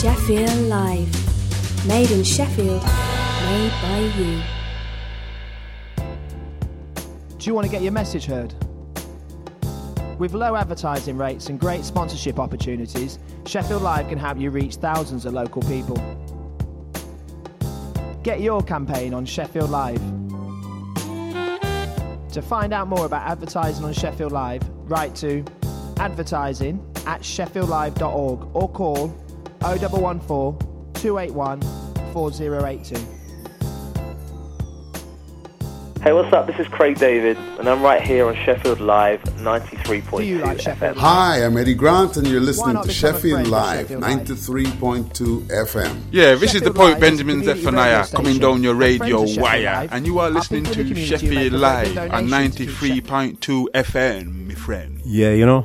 Sheffield Live. Made in Sheffield, made by you. Do you want to get your message heard? With low advertising rates and great sponsorship opportunities, Sheffield Live can help you reach thousands of local people. Get your campaign on Sheffield Live. To find out more about advertising on Sheffield Live, write to advertising@sheffieldlive.org or call 0114 281 4082. Hey, what's up? This is Craig David, and I'm right here on Sheffield Live 93.2 Do you like Sheffield FM. Live? Hi, I'm Eddie Grant, and you're Why listening not to become a Sheffield friend of Live, Sheffield Live? 93.2 FM. Yeah, this is the Sheffield Poet Live Benjamin is a community radio Zephaniah coming station down your and radio friends of Sheffield wire, Live. and you are Up listening into the to community, Sheffield make Live regular on donations to 93.2 FM, my friend. Yeah, you know.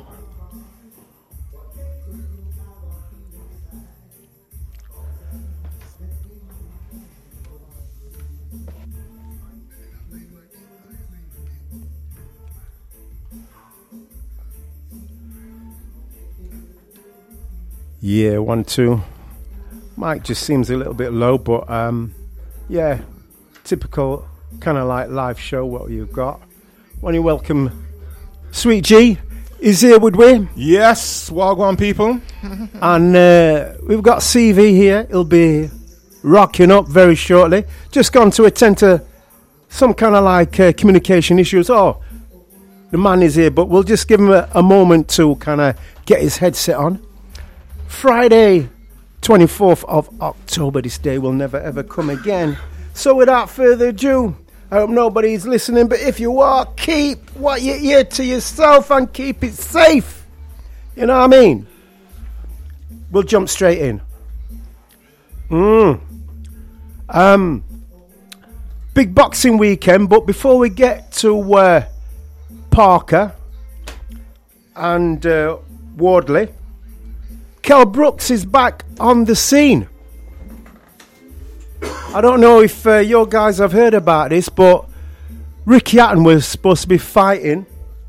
Yeah, 1, 2. Mic just seems a little bit low, but yeah, typical kind of like live show what you've got. Want to welcome Sweet G is here with we, Yes, Wagwan people. and we've got CV here. He'll be rocking up very shortly. Just gone to attend to some kind of like communication issues. Oh, the man is here, but we'll just give him a moment to kind of get his headset on. Friday, 24th of October. This day will never ever come again. So without further ado, I hope nobody's listening, but if you are, keep what you hear to yourself and keep it safe. You know what I mean? We'll jump straight in. Big boxing weekend, but before we get to Parker and Wardley, Kell Brooks is back on the scene. I don't know if your guys have heard about this, but Ricky Hatton was supposed to be fighting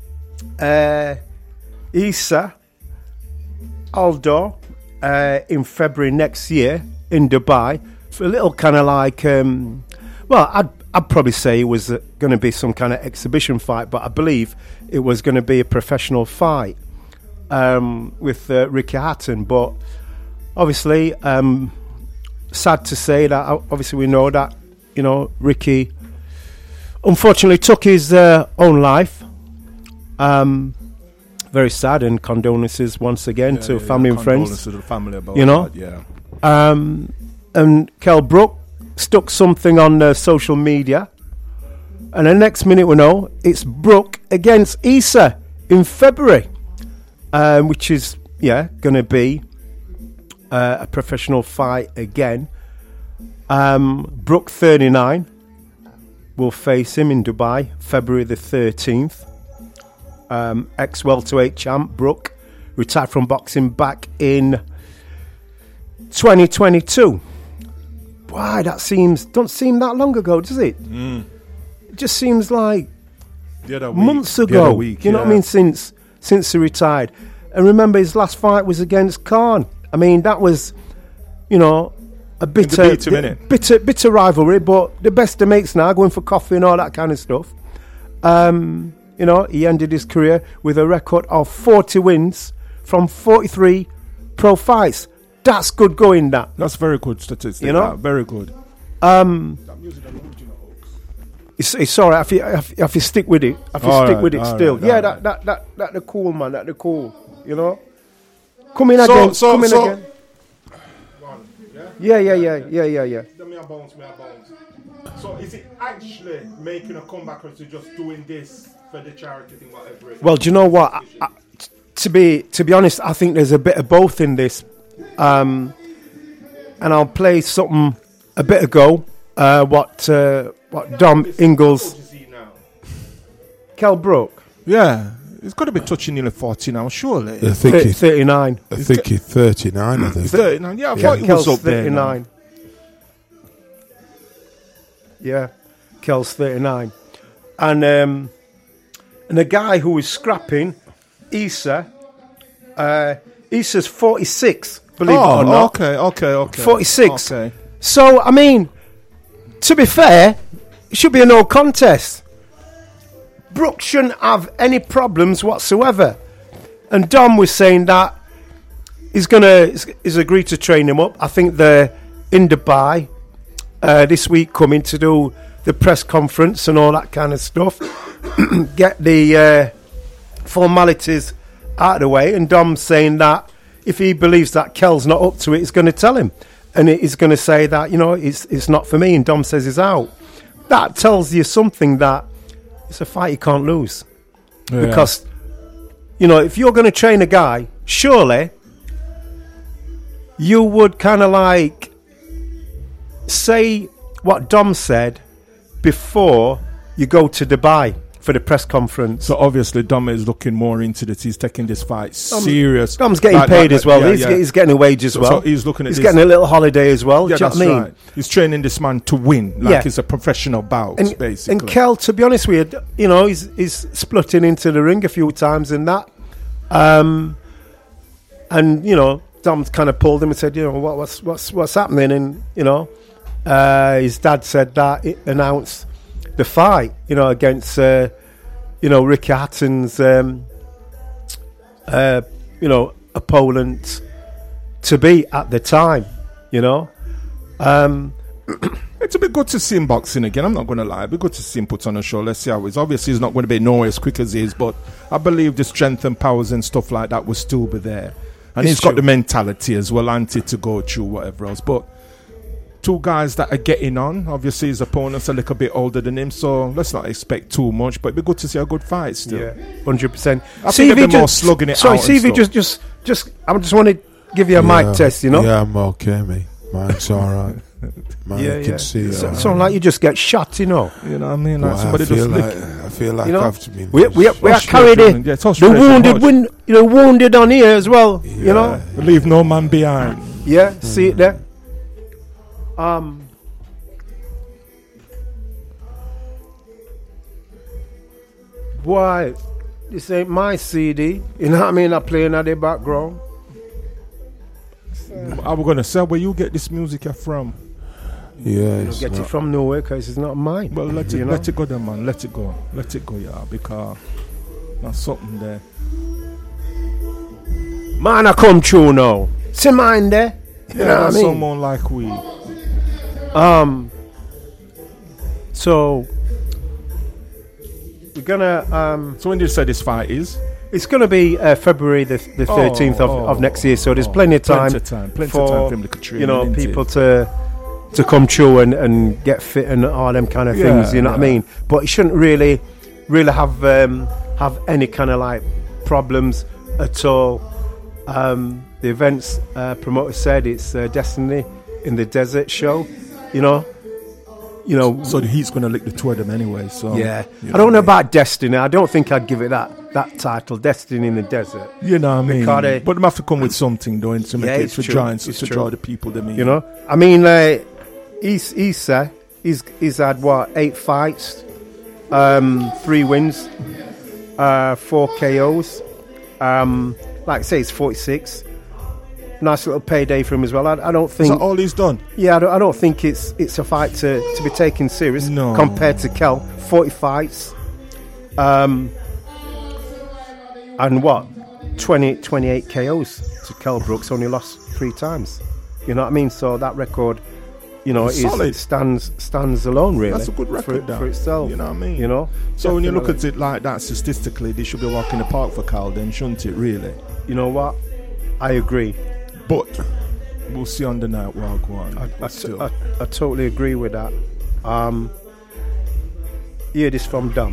Issa Aldo in February next year in Dubai for a little kind of like, well, I'd probably say it was going to be some kind of exhibition fight, but I believe it was going to be a professional fight with Ricky Hatton. But obviously, sad to say that obviously we know that, you know, Ricky unfortunately took his own life. Very sad, and condolences once again to family and friends. To the family about You know? that, yeah. And Kell Brook stuck something on social media, and the next minute we know it's Brook against Issa in February, which is going to be a professional fight again. Brook 39 will face him in Dubai February the 13th. Ex-welterweight champ Brook retired from boxing back in 2022. Why, that don't seem that long ago, does it? It just seems like months ago. You know what I mean? Since he retired. And remember, his last fight was against Khan. I mean, that was, you know, a bitter rivalry, but the best of mates now, going for coffee and all that kind of stuff. You know, he ended his career with a record of 40 wins from 43 pro fights. That's good going, that. That's very good statistic. You know? That, very good. It's all right if you stick with it. If you stick with it still. Right, that the cool, man. That the cool. You know? Come in again. Again. Yeah. So is it actually making a comeback, or is it just doing this for the charity thing, whatever it is? Well, do you know what? To be honest, I think there's a bit of both in this. And I'll play something a bit ago. What Dom Ingles, Kell Brook. Yeah, it's got to be touching nearly 40 now, surely. I think he's 39. I think he's 39. I think 39. Yeah, I thought he was up there. 39. Yeah, Kell's 39, and the guy who was scrapping Issa, Issa's 46. believe it or not. Okay. 46. Okay. So, I mean, to be fair, it should be a no contest. Brooks shouldn't have any problems whatsoever. And Dom was saying that he's agreed to train him up. I think they're in Dubai this week coming to do the press conference and all that kind of stuff. Get the formalities out of the way. And Dom's saying that if he believes that Kel's not up to it, he's going to tell him. And he's going to say that, it's not for me. And Dom says he's out. That tells you something, that it's a fight you can't lose. Yeah. Because, if you're going to train a guy, surely you would kind of like say what Dom said before you go to Dubai for the press conference. So obviously Dom is looking more into this. He's taking this fight serious. Dom's getting paid as well. He's getting a wage as well. So he's looking at He's getting a little holiday as well. Yeah, do you know what I mean? Right. He's training this man to win, like it's a professional bout, basically. And Kel, to be honest with you, he's splitting into the ring a few times in that. And Dom's kind of pulled him and said, what's happening? And his dad said that it announced the fight, against Ricky Hatton's opponent to be at the time. It's a bit good to see him boxing again. I'm not going to lie. It'd be good to see him put on a show. Let's see how it is. Obviously, he's not going to be nowhere as quick as he is, but I believe the strength and powers and stuff like that will still be there. And he's got the mentality as well, to go through whatever else. But two guys that are getting on. Obviously, his opponent's a little bit older than him, so let's not expect too much. But it'd be good to see a good fight still. Yeah, 100%. I think they'll be more slugging it out. Sorry, CV, just I just want to give you a mic test, Yeah, I'm okay, mate. Mine's all right. Man, can see. Sound like you just get shot, You know what I mean? Like somebody I feel like I've been. We are carried in. Yeah, the wounded on here as well. Yeah. Leave no man behind. Yeah, see it there. Why? This ain't my CD. You know what I mean? I'm playing at the background. I was gonna say, where you get this music from? Yeah, you get it from nowhere because it's not mine. Well, let it go, then, man. Let it go, yeah, because that's something there. Man, I come true now. See mine there. You know what I mean? Someone like we. So we're gonna. So when did you say this fight is? It's going to be February the 13th of next year, so there's plenty of time for him to people to come through and get fit and all them kind of things. You know what I mean? But he shouldn't really have any kind of like problems at all. The events promoter said it's Destiny in the Desert show. So he's going to lick the two of them anyway. So yeah, I don't know about Destiny. I don't think I'd give it that title, Destiny in the Desert. You know what I mean? But they have to come with something, though, to make it for giants to draw the people. They mean, I mean, Issa, he's had 8 fights, 3 wins, 4 KOs. Like I say, it's 46. Nice little payday for him as well. I don't think. Is that all he's done? Yeah, I don't think it's a fight to be taken serious compared to Kel. 40 fights, and 28 KOs to Kel Brooks. Only lost 3 times. You know what I mean? So that record, stands alone. Really, that's a good record for itself. You know what I mean? So definitely. When you look at it like that, statistically, they should be walking the park for Kel, then, shouldn't it? Really? You know what? I agree. But we'll see on the night while go on. I totally agree with that. Hear this from Dom.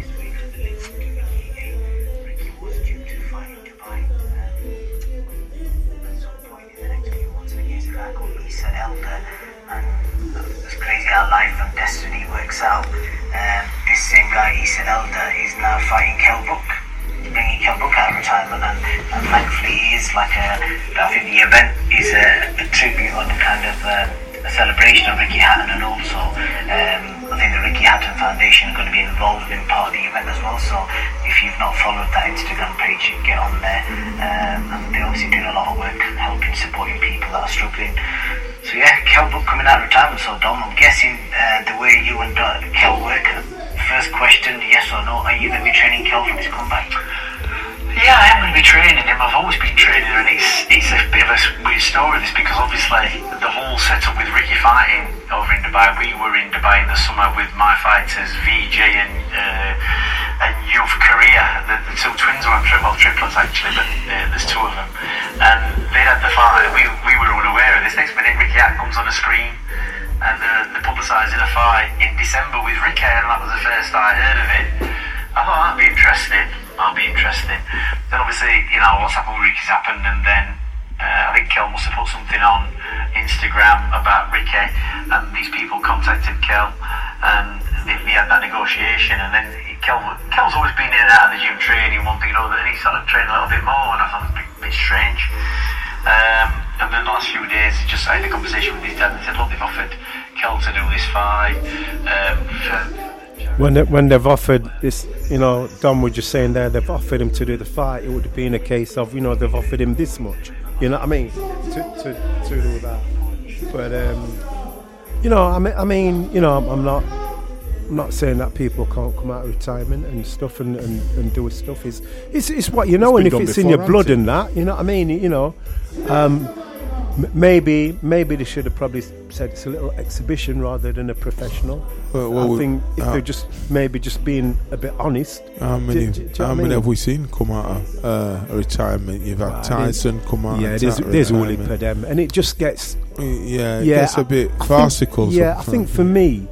It's crazy how life and destiny works out. This same guy, Issa Elder, is now fighting Kell Brook. Bringing Kell Brook out of retirement, and thankfully he is like I think the event is a tribute on kind of a celebration of Ricky Hatton, and also I think the Ricky Hampton Foundation are going to be involved in part of the event as well. So if you've not followed that Instagram page, get on there. And they're obviously doing a lot of work helping, supporting people that are struggling. So yeah, Kel Book coming out of retirement. So Dom, I'm guessing the way you and Kel work, first question, yes or no, are you going to be training Kel for his comeback? Yeah, I am going to be training him. I've always been training him, and it's a bit of a weird story, this, because obviously the whole setup with Ricky fighting over in Dubai, we were in Dubai in the summer with my fighters, VJ and Youth Korea, the two twins, or triplets actually, but there's two of them, and they had the fight. We were unaware of this. Next minute, Ricky Hack comes on the screen, and they're publicising a fight in December with Ricky, and that was the first I heard of it. I thought that'd be interesting. Then obviously, what's happened with Ricky's happened, and then I think Kel must have put something on Instagram about Ricky, and these people contacted Kel, and we had that negotiation, and then Kel's always been in and out of the gym training, one thing or another, and he started training a little bit more, and I thought it was a bit strange. And then the last few days, he just had a conversation with his dad and said, look, they've offered Kel to do this fight When they've offered this, Dom was just saying there, they've offered him to do the fight, it would have been a case of, they've offered him this much, you know what I mean, to do that. But, I'm not saying that people can't come out of retirement and stuff and do stuff. It's what you know, and if it's in your blood and that, you know what I mean, Maybe they should have probably said it's a little exhibition rather than a professional. I think if they're just being a bit honest. How many have we seen come out of a retirement? You've had Tyson come out. Yeah, there's all heap of them, and it just gets. It gets a bit farcical. I think for me,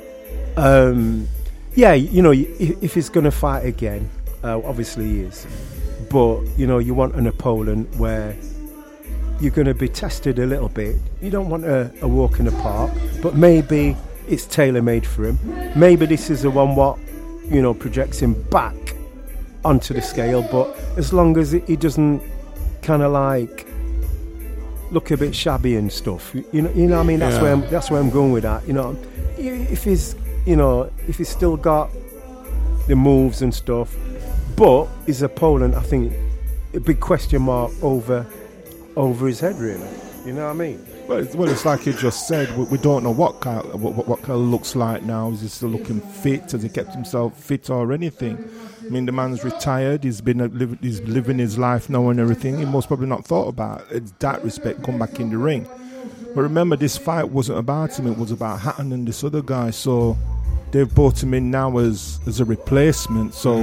if he's going to fight again, obviously he is, but you want an opponent where you're going to be tested a little bit. You don't want a walk in the park, but maybe it's tailor-made for him. Maybe this is the one what projects him back onto the scale, but as long as he doesn't kind of like look a bit shabby and stuff, you know what I mean. That's where I'm going with that. If he's still got the moves and stuff, but his opponent, I think, a big question mark over his head, really. You know what I mean? Well, it's like you just said. We don't know what Kyle looks like now. Is he still looking fit? Has he kept himself fit or anything? I mean, the man's retired. He's living his life now and everything. He most probably not thought about it. That respect, come back in the ring. But remember, this fight wasn't about him. It was about Hatton and this other guy. So they've brought him in now as a replacement. So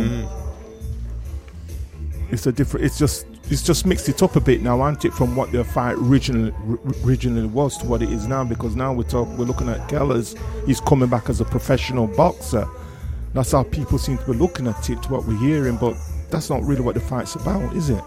it's a different. It's just mixed it up a bit now, hasn't it, from what the fight originally was to what it is now, because now we're looking at Kellers. He's coming back as a professional boxer. That's how people seem to be looking at it, to what we're hearing, but that's not really what the fight's about, is it?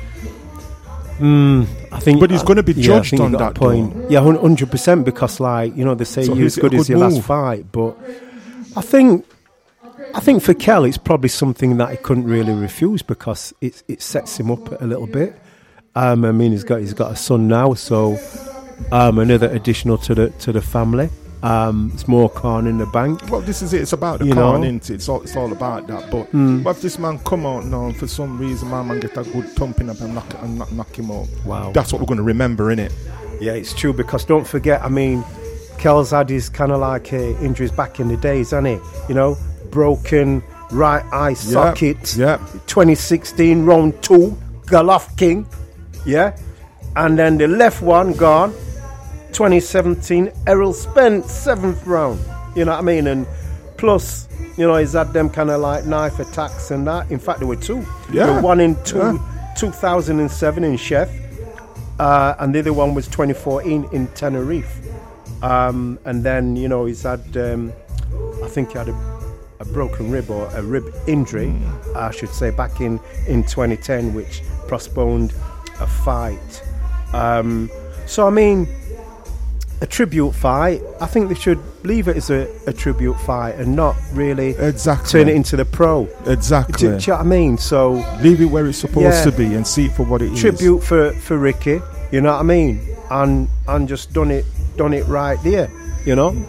I think, but he's going to be judged on that point. Though. Yeah, 100%, because they say you're as good as your last fight, but I think for Kel, it's probably something that he couldn't really refuse, because it sets him up a little bit. I mean, he's got a son now, so another additional to the family. It's more corn in the bank. Well, this is it. It's about the corn, isn't it? It's all about that. But what if this man come out now and for some reason my man get a good thumping up and knock him out? Wow, that's what we're going to remember, innit? Yeah, it's true, because don't forget, I mean, Kel's had his kind of like injuries back in the days, hasn't he? Broken right eye socket. 2016 round 2, Golovkin. Yeah, and then the left one gone. 2017 Errol Spence 7th round. You know what I mean? And plus, he's had them kind of like knife attacks and that. In fact, there were two. Yeah. There were one in 2007 in Chef, and the other one was 2014 in Tenerife. And then he's had I think he had a broken rib, or a rib injury, I should say, back in 2010, which postponed a fight. So I mean, a tribute fight, I think they should leave it as a tribute fight and not really turn it into the pro. Exactly. Do you know what I mean? So leave it where it's supposed to be and see it for what it is. Tribute for Ricky, you know what I mean? And just done it right there,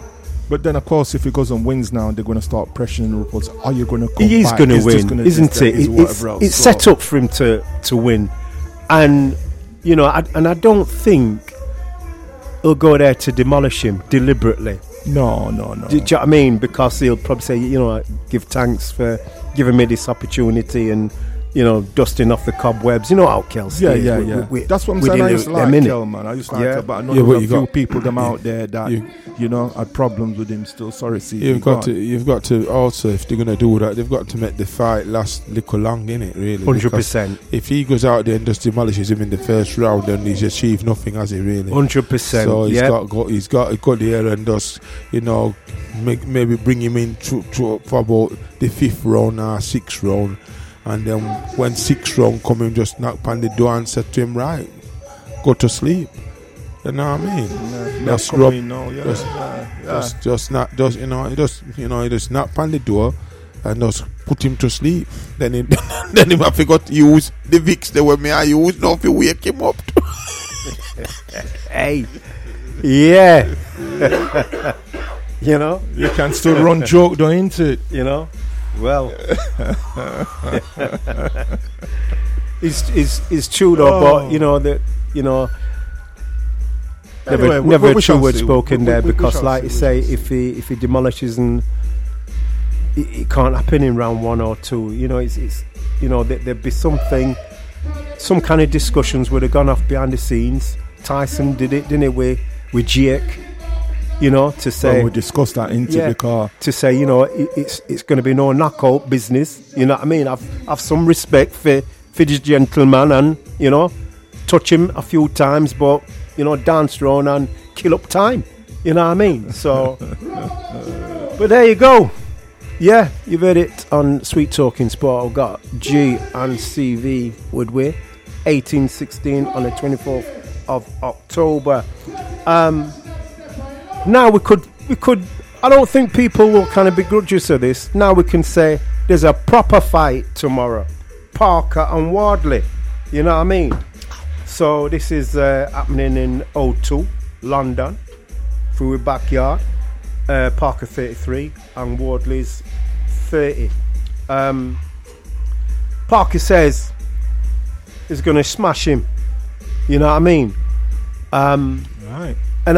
But then, of course, if he goes and wins now, they're going to start pressuring the reports. Are you going to come He is back? going to Is this win, gonna isn't this, it? that, is whatever else. It's set up for him to win. And, you know, I don't think he'll go there to demolish him deliberately. No. Do you know what I mean? Because he'll probably say, you know, give thanks for giving me this opportunity and, you know, dusting off the cobwebs. You know how Kelsey is. Yeah. That's what I'm saying. I used to like Kel, man. I used to like Kel, but I know there's a few people them out there that, you know, had problems with him still. Sorry, see. You've got to also, if they're going to do that, they've got to make the fight last little long, innit, really? 100%. If he goes out there and just demolishes him in the first round, then he's achieved nothing, has he, really? 100%. So he's got to go there and just, you know, maybe bring him in for about the 5th round or 6th round. And then when 6th round come in, just knock on the door and say to him, right, go to sleep. You know what I mean? Just knock on the door and just put him to sleep. Then he have to got to use the Vicks the way me I use now if you wake him up. Hey, yeah. You know, you can still run joke though, ain't it? You know. Well, it's true though, but you know that never a true word spoken there, because like you say, if he demolishes and it can't happen in round 1 or 2, you know, it's you know there'd be some kind of discussions would have gone off behind the scenes. Tyson did it, didn't it, with Jake? You know, to say, well, we discussed that into the car. To say, you know, it's going to be no knockout business. You know what I mean? I've some respect for this gentleman, and you know, touch him a few times, but you know, dance around and kill up time. You know what I mean? So, but there you go. Yeah, you've heard it on Sweet Talking Sport. I've got G and CV Woodway, 18-16 on the 24th of October. Now we could. I don't think people will kind of begrudge us of this. Now we can say there's a proper fight tomorrow, Parker and Wardley. You know what I mean? So this is happening in O2, London, through a backyard. Parker 33 and Wardley's 30. Parker says he's going to smash him. You know what I mean? Right. And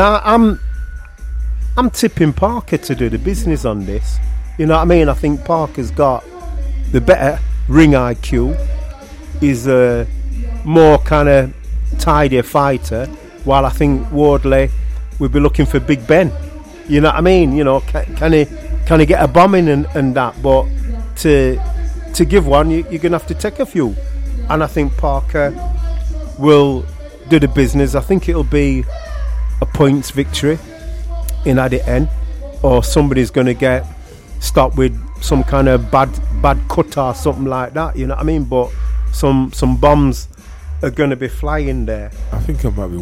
I'm tipping Parker to do the business on this. You know what I mean? I think Parker's got the better ring IQ. He's a more kind of tidier fighter, while I think Wardley would be looking for Big Ben. You know what I mean? You know, can he get a bomb in and that? But to give one, you're going to have to take a few. And I think Parker will do the business. I think it'll be a points victory in at the end, or somebody's going to get stopped with some kind of bad cut or something like that. You know what I mean? But some bombs are going to be flying there. I think I might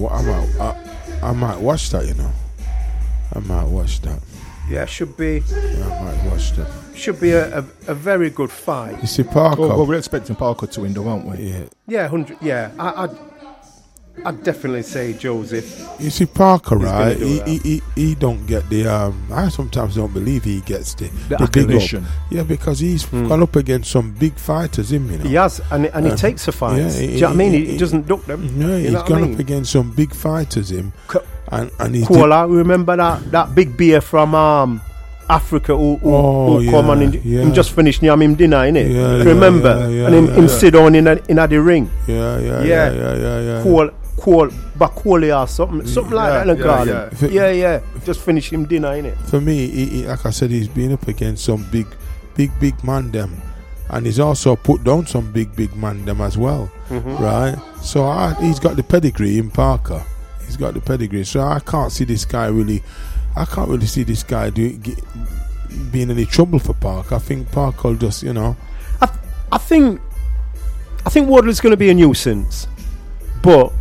watch that. You know, I might watch that. Yeah, should be. Yeah, I might watch that. Should be a very good fight. You see, Parker. Well, we're expecting Parker to win, though, aren't we? Yeah. Yeah, 100. Yeah, I'd definitely say Joseph. You see, Parker, right? He don't get the. I sometimes don't believe he gets the big up. Yeah, because he's gone up against some big fighters, him, you know. He has, and he takes the fights. Do you know what I mean? He doesn't duck them. No, he's gone up against some big fighters, him. And he's. Koala, remember that big beer from Africa who come on and just finished him dinner, innit? Yeah, remember? And him sit down in the ring. Yeah. Bakoli or something like that. Yeah. Just finish him dinner, innit? For me, he, like I said, he's been up against some big man them, and he's also put down some big man them as well, right? So he's got the pedigree in Parker. He's got the pedigree. So I can't see this guy really. I can't really see this guy being any trouble for Parker. I think Parker will just, you know. I think Wardley's going to be a nuisance, but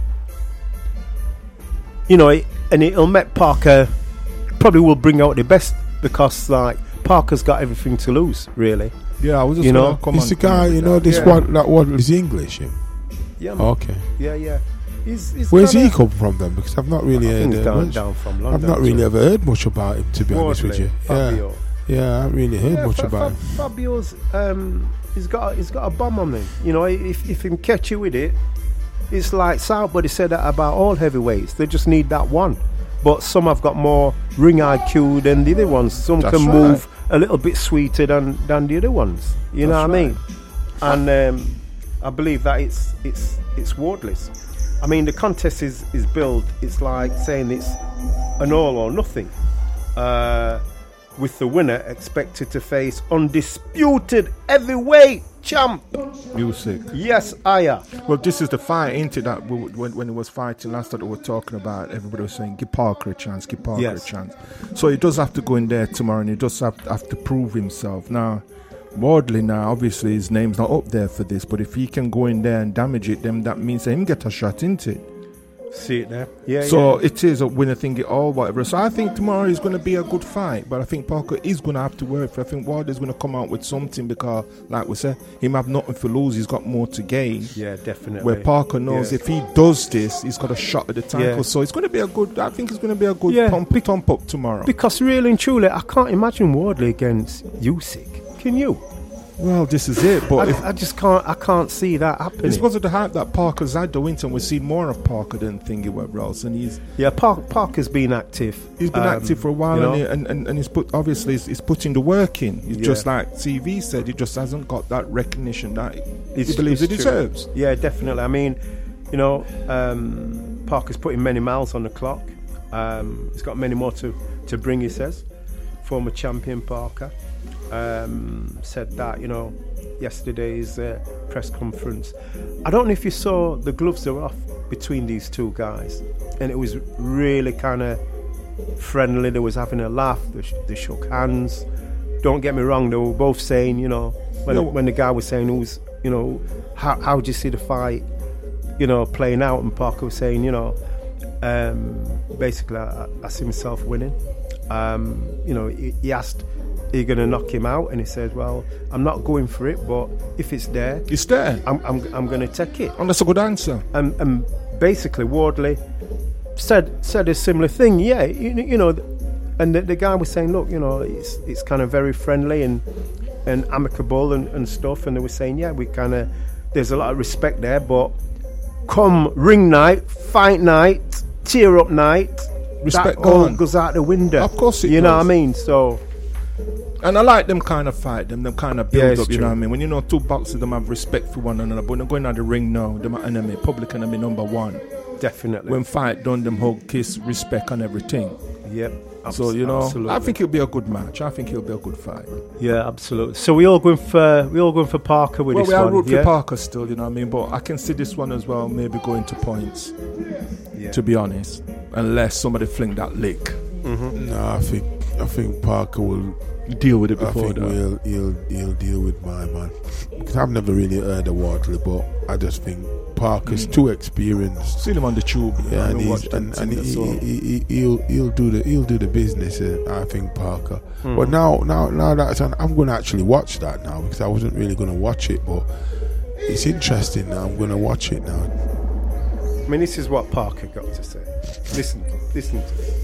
you know, and it'll make Parker probably will bring out the best, because like Parker's got everything to lose, really. Yeah, I was just you know, he's the guy. You know, this Wardley's English. Yeah. Okay. Yeah. Where's he come from then? Because I've not really heard much. Down from London. I've not really ever heard much about him, to be honest with you. Fabio. Yeah, I haven't really heard much about him. Fabio's, he's got a bomb on him. You know, if he can catch you with it, it's like Southbody said that about all heavyweights. They just need that one. But some have got more ring IQ than the other ones. Some can move a little bit sweeter than the other ones. You know what I mean? And I believe that it's Wardley's. I mean, the contest is built. It's like saying it's an all or nothing. With the winner expected to face undisputed heavyweight champ Usyk. Yes, Aya. Well, this is the fight, ain't it? That when he was fighting last, that we were talking about, everybody was saying, give Parker a chance, give Parker a chance. So he does have to go in there tomorrow, and he does have to prove himself. Now, Wardley, now obviously his name's not up there for this, but if he can go in there and damage it, then that means that him get a shot into it. See it there? Yeah. So it is a winner thing, all whatever. So I think tomorrow is going to be a good fight, but I think Parker is going to have to work for it. I think Wardley's going to come out with something because, like we said, him have nothing to lose. He's got more to gain. Yeah, definitely. Where Parker knows if he does this, he's got a shot at the title. Yeah. So it's going to be a good. I think it's going to be a good pump up tomorrow. Because really and truly, I can't imagine Wardley against Usyk. Can you? Well, this is it, but I just can't. I can't see that happening. It's because of the hype that Parker's had the winter. We've seen more of Parker than thingy whatever else, and he's Parker's been active. He's been active for a while, and he's put he's putting the work in. He's just like CV said, he just hasn't got that recognition that he believes he deserves. Yeah, definitely. I mean, Parker's putting many miles on the clock. He's got many more to bring. He says, former champion Parker. Said that, yesterday's press conference. I don't know if you saw the gloves are off between these two guys, and it was really kind of friendly. They was having a laugh. They shook hands. Don't get me wrong. They were both saying, when the guy was saying, how do you see the fight, playing out, and Parker was saying, basically, I see myself winning. He asked, are you going to knock him out? And he said, well, I'm not going for it, but if it's there, it's there. I'm going to take it. And that's a good answer. And basically, Wardley said a similar thing. Yeah, and the guy was saying, look, it's kind of very friendly and amicable and stuff. And they were saying, yeah, there's a lot of respect there, but come ring night, fight night, tear up night, respect that all goes out the window. Of course it does. You know what I mean? So. And I like them kind of fight, them kind of build up, you know what I mean? When two boxers, them have respect for one another, but when they're going out the ring now, them are enemy, public enemy number one. Definitely. When fight done, them hug, kiss, respect and everything. Yep. So, absolutely. I think it'll be a good match. I think it'll be a good fight. Yeah, absolutely. So we all going for Parker with this one? Well, we are rooting for Parker still, you know what I mean? But I can see this one as well, maybe going to points, to be honest, unless somebody fling that lick. Mm-hmm. No, I think Parker will deal with it before. I think he'll deal with my man. Because I've never really heard of Wardley, but I just think Parker's too experienced. Seen him on the tube, and he'll do the business. I think Parker. But now that's I'm going to actually watch that now, because I wasn't really going to watch it, but it's interesting now. I'm going to watch it now. I mean, this is what Parker got to say. Listen to it.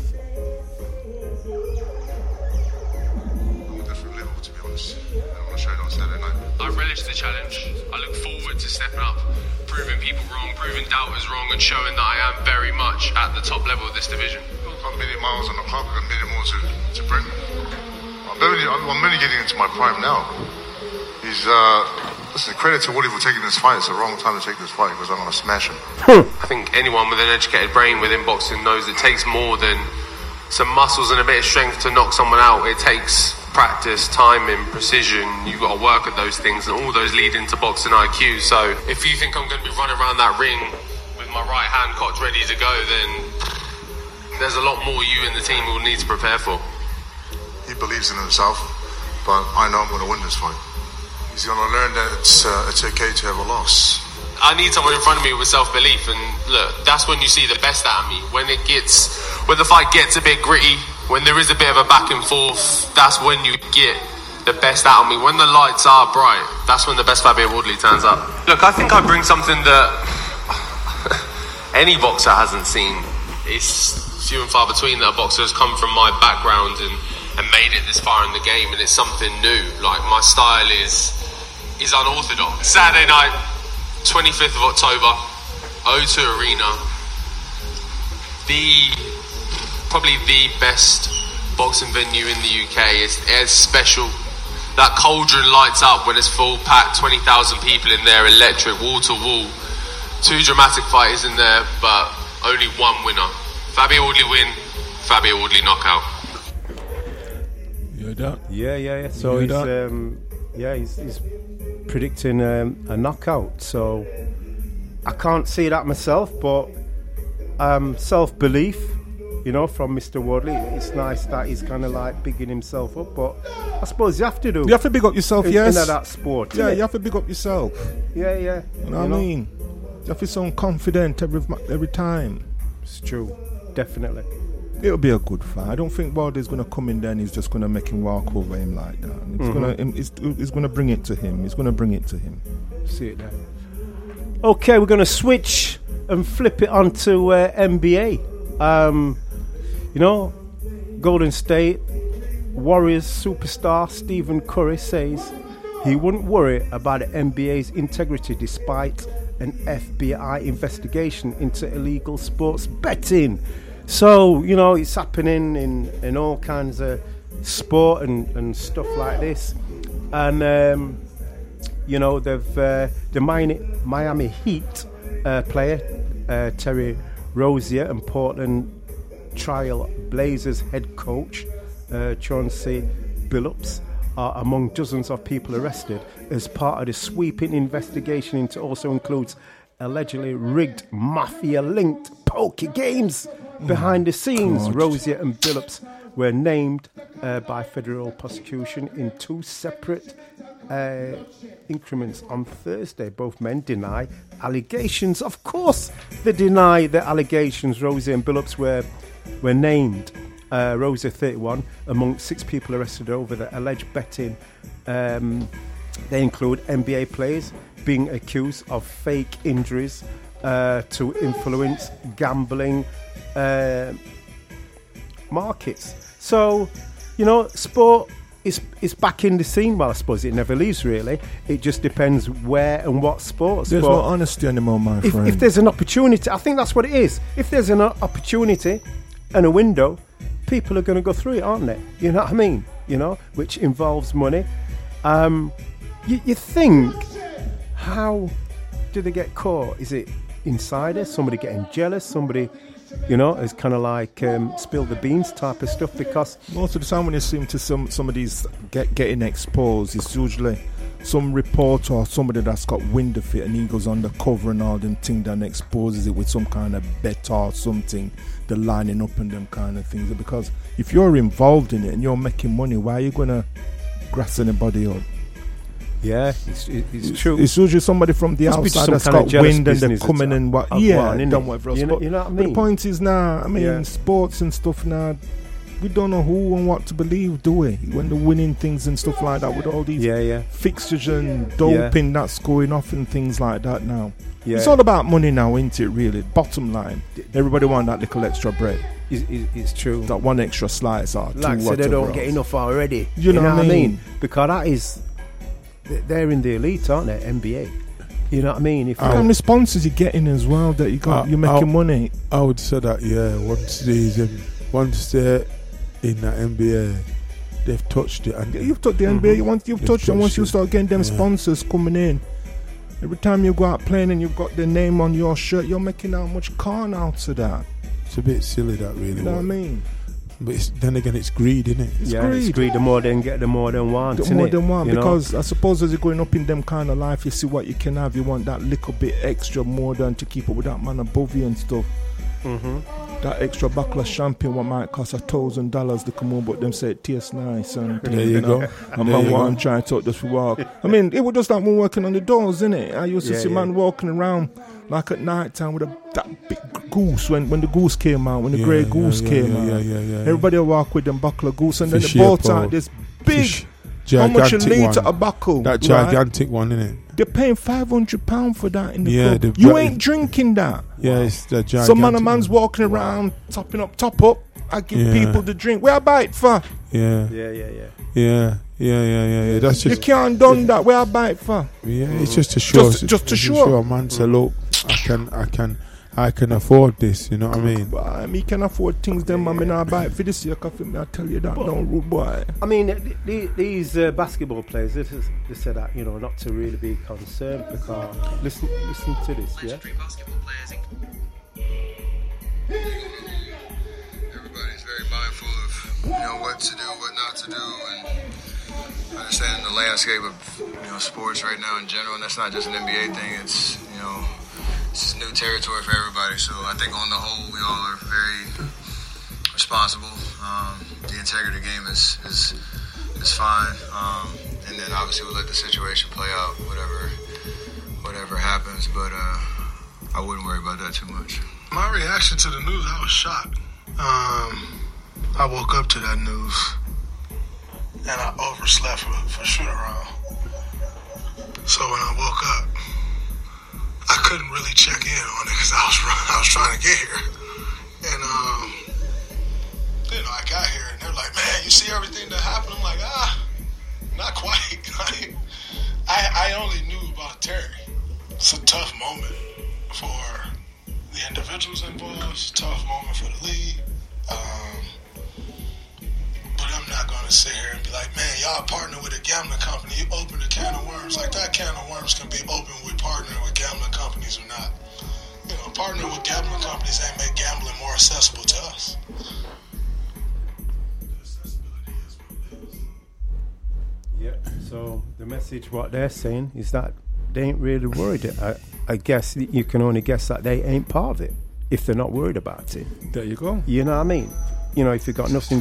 I relish the challenge. I look forward to stepping up, proving people wrong, proving doubters wrong, and showing that I am very much at the top level of this division. I've got many miles on the clock. I've got many more to bring. I'm only getting into my prime now. Listen, credit to Woody for taking this fight. It's the wrong time to take this fight, because I'm going to smash him. I think anyone with an educated brain within boxing knows it takes more than some muscles and a bit of strength to knock someone out. It takes practice, timing, precision. You've got to work at those things, and all those lead into boxing IQ. So if you think I'm going to be running around that ring with my right hand cocked ready to go, then there's a lot more you and the team will need to prepare for. He believes in himself, but I know I'm going to win this fight. He's going to learn that it's okay to have a loss. I need someone in front of me with self-belief, and look, that's when you see the best out of me. When the fight gets a bit gritty, when there is a bit of a back and forth, that's when you get the best out of me. When the lights are bright, that's when the best Fabio Wardley turns up. Look, I think I bring something that any boxer hasn't seen. It's few and far between that a boxer has come from my background and made it this far in the game, and it's something new. Like, my style is unorthodox. Saturday night, 25th of October, O2 Arena, probably the best boxing venue in the UK. It's special. That cauldron lights up when it's full packed, 20,000 people in there, electric, wall to wall. 2 dramatic fighters in there, but only one winner. Fabio Audley win, Fabio Audley knockout. You heard that? Yeah. So he's predicting a knockout. So I can't see that myself, but self-belief, from Mr. Wadley. It's nice that he's kind of like bigging himself up, but I suppose you have to You have to big up yourself, yes. In that sport. Yeah, you have to big up yourself. Yeah. You know what I mean? You have to sound confident every time. It's true, definitely. It'll be a good fight. I don't think Wilder's going to come in there and he's just going to make him walk over him like that. He's going to bring it to him. He's going to bring it to him. See it there. Okay, we're going to switch and flip it onto NBA. Golden State Warriors superstar Stephen Curry says he wouldn't worry about the NBA's integrity despite an FBI investigation into illegal sports betting. So, it's happening in all kinds of sport and stuff like this. And, the Miami Heat player, Terry Rozier, and Portland Trail Blazers head coach, Chauncey Billups, are among dozens of people arrested as part of the sweeping investigation into also includes allegedly rigged mafia-linked poker games behind the scenes. Rozier and Billups were named by federal prosecution in 2 separate increments on Thursday. Both men deny allegations. Of course they deny the allegations. Rozier and Billups were named. Rozier 31 among 6 people arrested over the alleged betting. They include NBA players being accused of fake injuries to influence gambling markets. So, sport is back in the scene. Well, I suppose it never leaves, really. It just depends where and what sports. There's no honesty anymore, my friend. If there's an opportunity, I think that's what it is. If there's an opportunity and a window, people are going to go through it, aren't they? You know what I mean? Which involves money. You think, how do they get caught? Is it insiders? Somebody getting jealous? Somebody, is kind of like spill the beans type of stuff? Because most of the time when you see some of these getting exposed, it's usually some reporter or somebody that's got wind of it and he goes undercover and all them things and exposes it with some kind of bet or something. They're lining up and them kind of things. Because if you're involved in it and you're making money, why are you going to grass anybody up? Yeah, it's true. It's usually somebody from the outside that's got wind and they're coming and what. Yeah, done whatever else. You know what I mean? But the point is now, sports and stuff now, we don't know who and what to believe, do we? When they're winning things and stuff like that with all these fixtures and doping that's going off and things like that now. Yeah. It's all about money now, isn't it, really? Bottom line. Everybody want that little extra bread. It's true. That one extra slice or two. Like so they don't get enough already. You know what I mean? Because that is... They're in the elite, aren't they? NBA. You know what I mean? How many sponsors you getting as well that you're making money? I would say that, once they're in the NBA, they've touched it. And you've touched the NBA. You've touched it. And once you start getting them sponsors coming in, every time you go out playing and you've got their name on your shirt, you're making how much corn out of that. It's a bit silly, that really. You know what I mean? But then again, it's greed, isn't it? It's greed. The more they get, the more they want. The more they want, because I suppose as you're going up in them kind of life, you see what you can have. You want that little bit extra more than to keep up with that man above you and stuff. That extra bottle of champagne, what might cost $1,000 to come on, but them say it tastes nice. And there you go. And man want to try to talk just for walk. I mean, it was just like when working on the doors, innit? I used to see man walking around like at night time with that big goose when the goose came out, when the grey goose came out. Everybody will walk with them buckle of goose and then they bought out this big How much a Gigantic litre one. of tobacco? That gigantic one, innit? They're paying £500 for that in the Yeah, club. the You bra- ain't drinking that. Yeah, it's the gigantic. Some man a man's walking around, topping up, top up. I give Yeah. people the drink. Where I buy it for? Yeah. Yeah. That's You just. can't done that. Where I buy it for? Yeah, it's just to show. Just to show. Man, say, look, I can afford this. You know what I mean? Boy, me can afford things. Then man, me not buy it for this year. Cause me, I tell you that, don't rude boy. I mean, these basketball players, they said that, not to really be concerned because listen to this, yeah. Everybody's very mindful of what to do, what not to do, and understanding the landscape of sports right now in general. And that's not just an NBA thing. It's it's just new territory for everybody. So I think on the whole, we all are very responsible. The integrity of the game is fine, and then obviously we'll let the situation play out, whatever happens. But I wouldn't worry about that too much. My reaction to the news, I was shocked. I woke up to that news, and I overslept for shoot around. So when I woke up, I couldn't really check in on it because I was trying to get here, and I got here and they're like, "Man, you see everything that happened?" I'm like, not quite. I only knew about Terry. It's a tough moment for the individuals involved. It's a tough moment for the league. But I'm not going to sit here and be like, man, y'all partner with a gambling company. You open a can of worms. Like, that can of worms can be open with partnering with gambling companies or not. Partnering with gambling companies ain't make gambling more accessible to us. Yeah, so the message, what they're saying is that they ain't really worried. I guess you can only guess that they ain't part of it if they're not worried about it. There you go. You know what I mean? If you've got nothing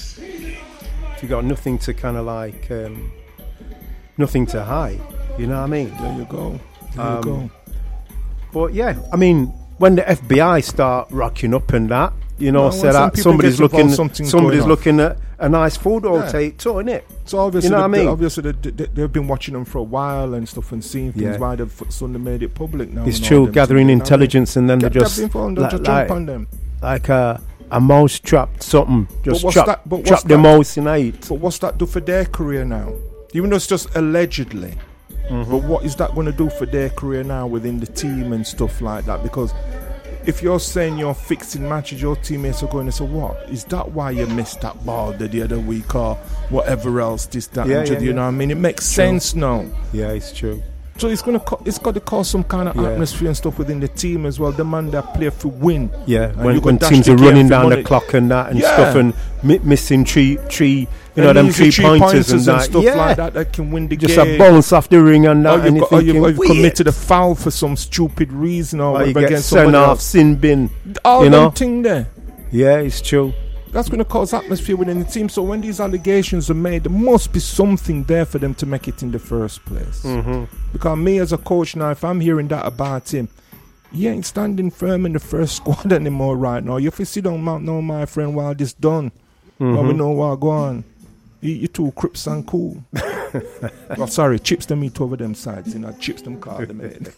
to kind of like, nothing to hide, you know what I mean? There you go. But yeah, I mean, when the FBI start rocking up and that, said that somebody's looking at a nice photo tape too, innit? So obviously, you know what I mean? Obviously they've been watching them for a while and stuff and seeing things. Why they've suddenly made it public now? It's true, gathering intelligence, and then they just jump on them like a mouse trapped something. Just trap the mouse in it. But what's that do for their career now? Even though it's just allegedly. Mm-hmm. But what is that going to do for their career now within the team and stuff like that? Because if you're saying you're fixing matches, your teammates are going to say, what? Is that why you missed that ball the other week or whatever else, this, that, and you know what I mean? It makes sense now. Yeah, it's true. So it's got to cause some kind of atmosphere and stuff within the team as well. The man that play for win. Yeah, when teams are running down the clock and that and stuff and missing three them 3 pointers and that. Stuff like that can win the game. Just a bounce off the ring and that. Or you've committed a foul for some stupid reason or you whatever get against sent somebody off, else. sin bin. All them thing there. Yeah, it's true. That's going to cause atmosphere within the team. So when these allegations are made, there must be something there for them to make it in the first place. Mm-hmm. Because me as a coach now, if I'm hearing that about him, he ain't standing firm in the first squad anymore right now. If you sit down, no, my friend, while this done, while we know what go on. You two crips and cool. Oh, sorry, chips them eat over them sides. Chips them call them head.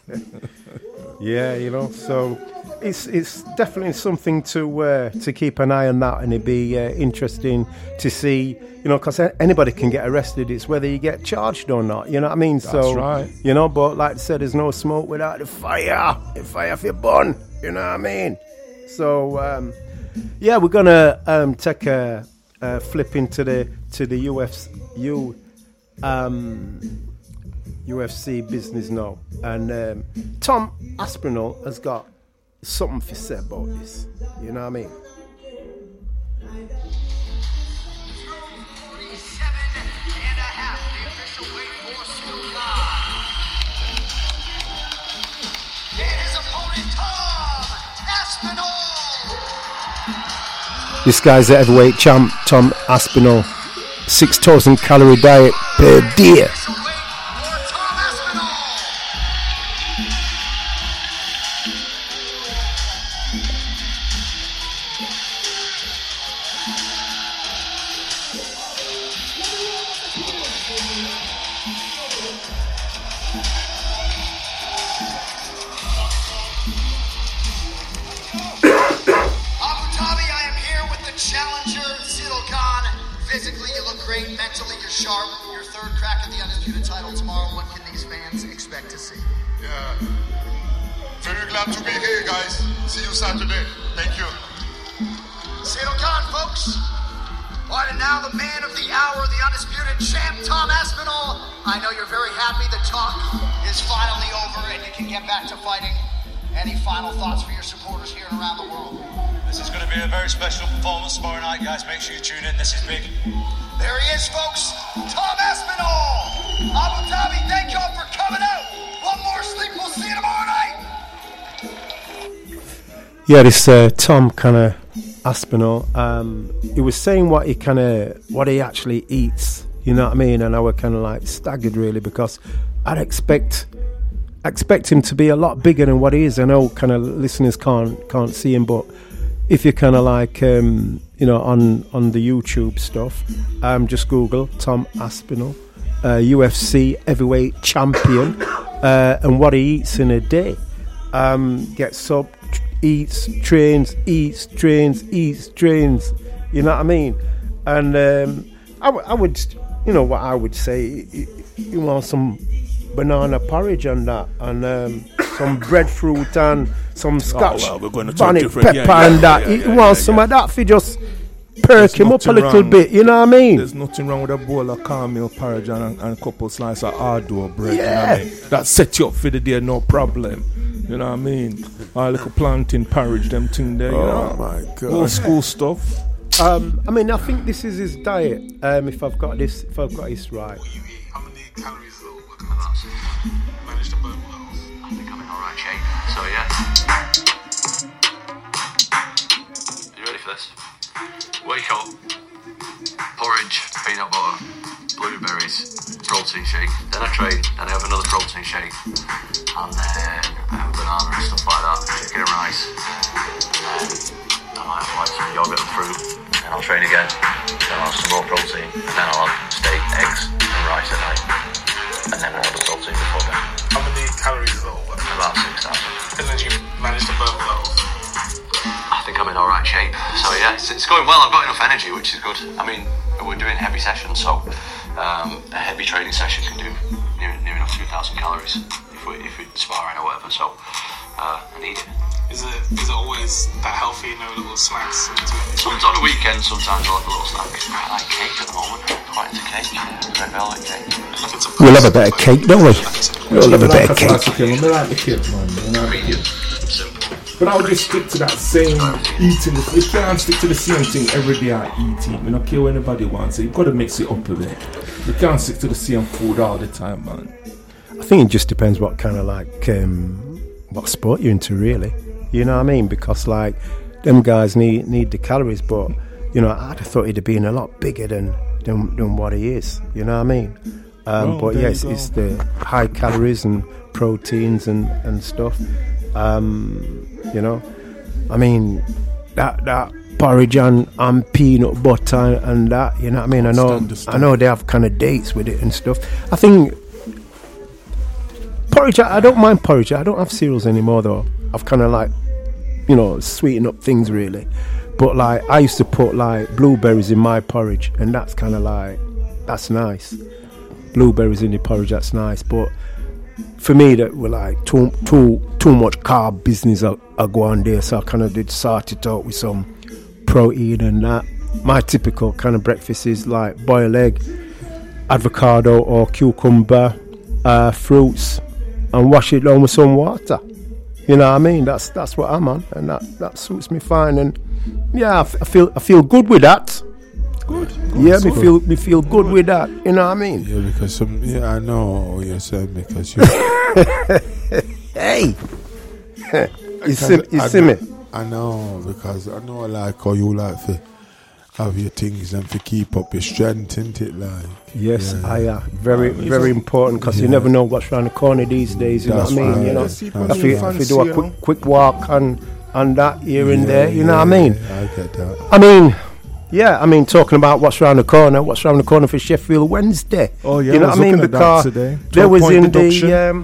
Yeah, so it's definitely something to keep an eye on that, and it'd be interesting to see, because anybody can get arrested. It's whether you get charged or not. You know what I mean? That's right. But like I said, there's no smoke without the fire. The fire for burn. You know what I mean? So we're gonna take a flip into the UFC business now, and Tom Aspinall has got something to say about this. You know what I mean? This guy's the heavyweight champ, Tom Aspinall. 6,000 calorie diet per day. challenger, Cyril Khan. Physically, you look great. Mentally, you're sharp. Your third crack at the Undisputed title tomorrow. What can these fans expect to see? Yeah. Very glad to be here, guys. See you Saturday. Thank you. Cyril Khan, folks. All right, and now the man of the hour, the Undisputed champ, Tom Aspinall. I know you're very happy the talk is finally over and you can get back to fighting. Any final thoughts for your supporters here and around the world? This is going to be a very special performance tomorrow night, guys. Make sure you tune in. This is big. There he is, folks. Tom Aspinall. Abu Dhabi, thank y'all for coming out. One more sleep. We'll see you tomorrow night. Yeah, this Tom kind of Aspinall. He was saying what he actually eats. You know what I mean? And I was kind of like staggered really because I'd expect him to be a lot bigger than what he is. I know kind of listeners can't see him, but if you kind of like on the YouTube stuff, just Google Tom Aspinall, UFC heavyweight champion, and what he eats in a day. Gets up, eats, trains. You know what I mean? And I would, what I would say, you want some banana porridge and that, and some breadfruit and some scotch bonnet pepper and that. You want some of that for just perk him up a little bit, you know what I mean? There's nothing wrong with a bowl of cornmeal porridge and a couple slices of hard-dough bread, you know what I mean? That set you up for the day, no problem. You know what I mean? Or a little plantain porridge, them thing there, you know? My God. Old school stuff. I think this is his diet. If I've got this right. How many calories are working on that? Manage to burn well. I think I'm in alright shape. So yeah. You ready for this? Wake up, porridge, peanut butter, blueberries, protein shake. Then I train, and I have another protein shake, and then I have a banana and stuff like that, chicken and rice. And then I might have like some yogurt and fruit. Then I'll train again. Then I'll have some more protein. And then I'll have steak, eggs, and rice at night. And then I'll have the protein before bed. How many calories is that all? About 6,000. And then you manage to burn well. I think I'm in alright shape. So yeah, it's going well. I've got enough energy, which is good. I mean, we're doing heavy sessions, so a heavy training session can do near enough 2,000 calories if we're sparring or whatever. So I need it. Is it always that healthy, little snacks? Sometimes on the weekend, sometimes I'll have a little snack. I like cake at the moment. Quite into cake. Red velvet cake. We'll have a bit of cake, don't we? We'll have a bit of cake. I like the cake, man. But I'll just stick to that same eating. You can't stick to the same thing every day I eat. I don't care what anybody wants. You've got to mix it up a bit. You can't stick to the same food all the time, man. I think it just depends what kind of what sport you're into, really. You know what I mean? Because like them guys need the calories, but I'd have thought he'd have been a lot bigger than what he is. You know what I mean? But yes, it's the high calories and proteins and stuff. I mean that porridge and peanut butter and that, you know what I mean? I know they have kind of dates with it and stuff. I think porridge, I don't mind porridge. I don't have cereals anymore though. I've kind of sweeten up things really. But like I used to put like blueberries in my porridge, and that's kind of like, that's nice. Blueberries in the porridge, that's nice. But for me, that were like too much carb business I go on there, so I kind of did sort it out with some protein and that. My typical kind of breakfast is like boiled egg, avocado or cucumber, fruits, and wash it down with some water. You know what I mean? That's what I'm on, and that suits me fine. And yeah, I feel good with that. Good. Yeah, me feel good with that. You know what I mean? Yeah, because I know what you're saying, because you. Hey, you see me? I know, because I know like how you like to have your things and to keep up your strength, isn't it? Like yes, yeah. Very important, because you never know what's around the corner these days. You That's know what I mean? right. If you do a quick walk and that here and there, you know what I mean? I get that. I mean, talking about what's around the corner for Sheffield Wednesday. Oh yeah, you know what I mean? Because there was in the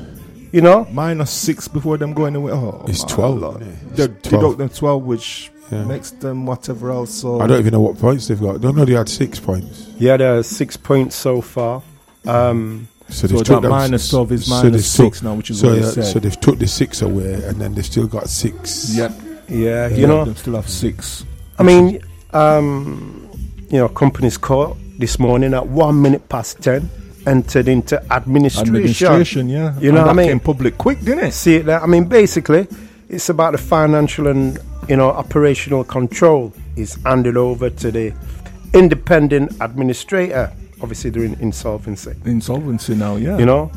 -6 before them going away. Oh, it's 12. They deduct them 12, which Yeah. Next, whatever else. So I don't even know what points they've got. Don't know they had 6 points. Yeah, there are 6 points so far. So they've took that minus 12 is so minus they've 6 now, which is so what you yeah, said. so they've took the 6 away, and then they've still got 6. Yep. Yeah, Yeah, you know, they still have 6. I mean, you know, Companies Court this morning at 1 minute past 10 entered into administration. Yeah. You know And what I that mean? came public quick, didn't it? See it there? I mean, basically, it's about the financial and, you know, operational control is handed over to the independent administrator. Obviously, they're in insolvency. Insolvency now, yeah. You know,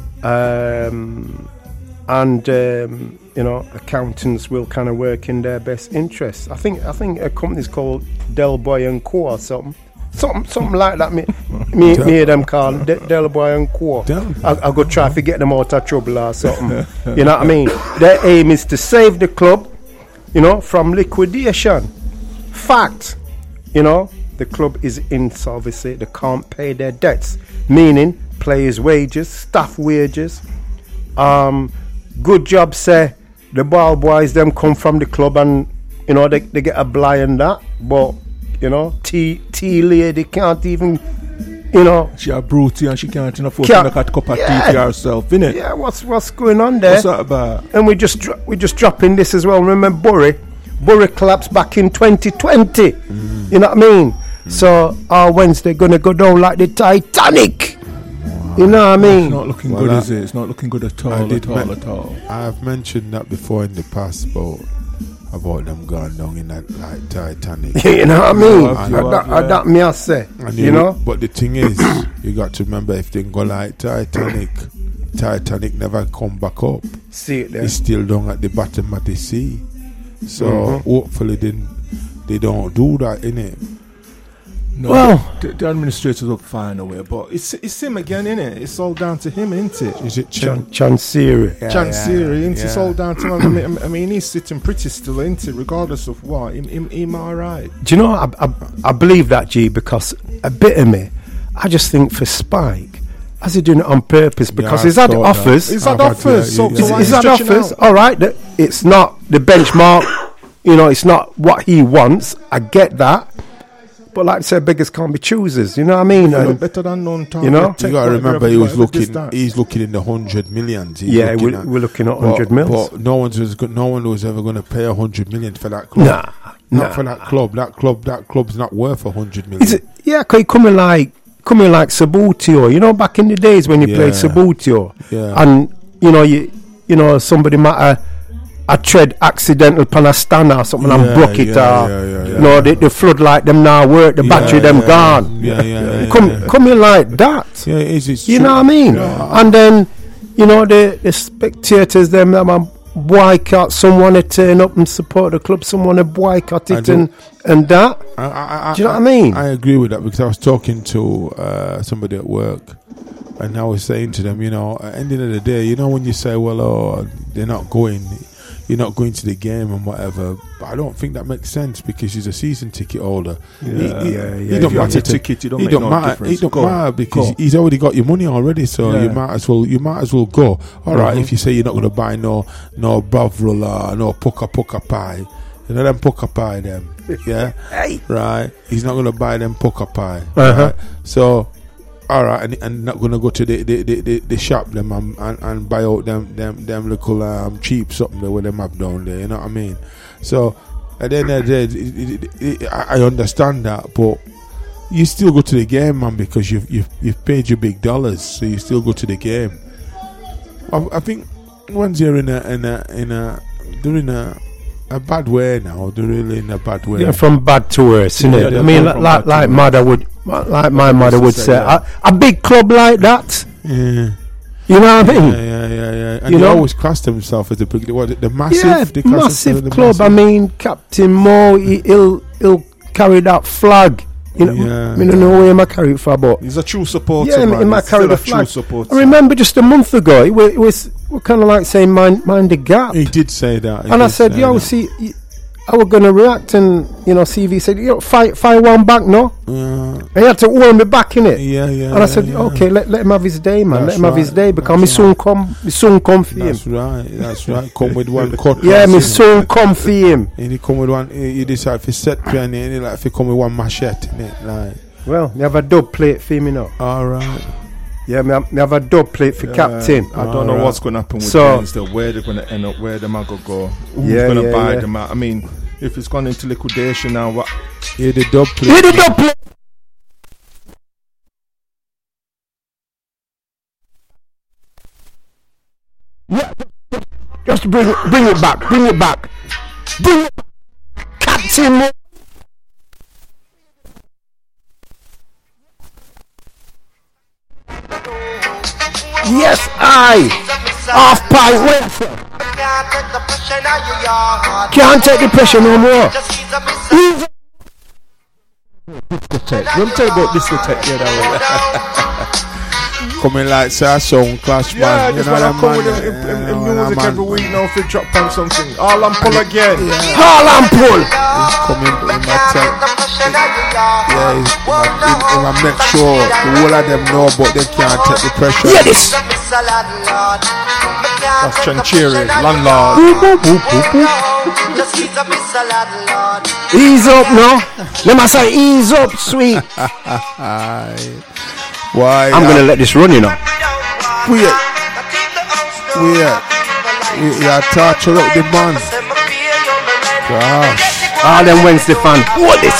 you know, accountants will kind of work in their best interests. I think a company's called Del Boy and Co or something like that. Me and them call Del Boy and Co. I'll go try to get them out of trouble or something. You know what I mean? Their aim is to save the club, you know, from liquidation. Fact, you know, the club is insolvency. They can't pay their debts, meaning players' wages, staff wages. Good job, say the ball boys them come from the club and you know they get a blind that, but you know T lady can't even, you know, she a brutey and she can't afford to look at a cup of tea for herself, innit? Yeah, what's going on there? What's that about? And we just dropping this as well. Remember Bury collapsed back in 2020. You know what I mean? So our Wednesday gonna go down like the Titanic. You know what I mean? It's not looking good, is it? It's not looking good at all, at all. I've mentioned that before in the past about them going down in that like Titanic. You know what I mean? That me I say. And you know? But the thing is, you got to remember, if they go like Titanic never come back up. See it there. It's still down at the bottom of the sea. So hopefully they don't do that, innit? No, well, the administrators will find a way, but it's him again, innit? It's all down to him, isn't it? Is it Chansiri? Chansiri, isn't it? It's all down to him. I mean, he's sitting pretty still, isn't it? Regardless of what, him all right. Do you know? I believe that, G, because a bit of me, I just think for Spike, has he doing it on purpose? Because he's had offers. He's had offers. He's had offers. All right, it's not the benchmark. You know, it's not what he wants. I get that. But like I said, beggars can't be choosers. You know what I mean? And better than none. You know, you got to remember he's looking in the 100 millions. We're looking at 100 mils. But no one was ever going to pay 100 million for that club. Not for that club. That club's not worth 100 million. Is it? Yeah, cause he coming like Sabutio. You know, back in the days when he played Sabutio, and you know somebody might a tread accidental pan a stand or something and broke it. You know, the floodlight them now work, the battery them gone. Come in like that. Yeah, it's you know what I mean? And then, you know, the spectators them boycott, someone to turn up and support the club, someone to boycott it and that. Do you know what I mean? I agree with that, because I was talking to somebody at work, and I was saying to them, you know, at the end of the day, you know, when you say, well, they're not going, you're not going to the game and whatever, but I don't think that makes sense, because he's a season ticket holder. He don't matter. Ticket, it don't matter. It don't matter because he's already got your money already. So you might as well go. All right, if you say you're not going to buy no Bovril or no puka pie, you know them puka pie them. Yeah, right. He's not going to buy them puka pie. Right? So. All right, and not gonna go to the shop them and buy out them little cheap something that them have down there. You know what I mean? So at the end of the day, I understand that, but you still go to the game, man, because you've paid your big dollars, so you still go to the game. I think once you're in a bad way now, they're really in a bad way. Yeah, from bad to worse, isn't it? I mean, like my mother would say, a big club like that. Yeah. You know what I mean? Yeah. And they always classed themselves as the massive. Yeah, massive club. I mean, Captain Mo, he'll carry that flag. You know, I don't know where he carry it for, but he's a true supporter. Yeah, he might carry the flag. I remember just a month ago, we're kind of like saying, mind the gap. He did say that. And I said, see, I was gonna react, and CV said, fight one back, no. And he had to hold me back in it. And I said, okay, let him have his day, man. Let him have his day, because me soon come for him. That's right. Come with one cut. Yeah, me soon come for him. And he come with one. He decide to set piano, and he like if he come with one machete in it, like. Well, me have a dub plate for him, All right. Yeah, me have a dub plate for captain. I don't know what's going to happen with Wednesday, where they're going to end up, where them are going to go, who's going to buy them out. I mean, if it's gone into liquidation now, what? Yeah, the dub plate. Yeah, the dub plate. Yeah, just bring it back. Captain. Yes, half pint. Can't take the pressure no more. Discotheque. Let me tell you about discotheque. Yeah, that way. Coming like say song clash, man. Just when I come with him music every week now, if drop on something. All and pull again. All and pull. He's coming in my tell. Yeah, he make sure the whole of them know, but they can't take the pressure. Yeah, this. That's Chanchiri, landlord. Ease up now. Let me say ease up, sweet. Why? I'm gonna let this run, you know. We are torture up the man. Gosh. All them Wednesday fans. What this?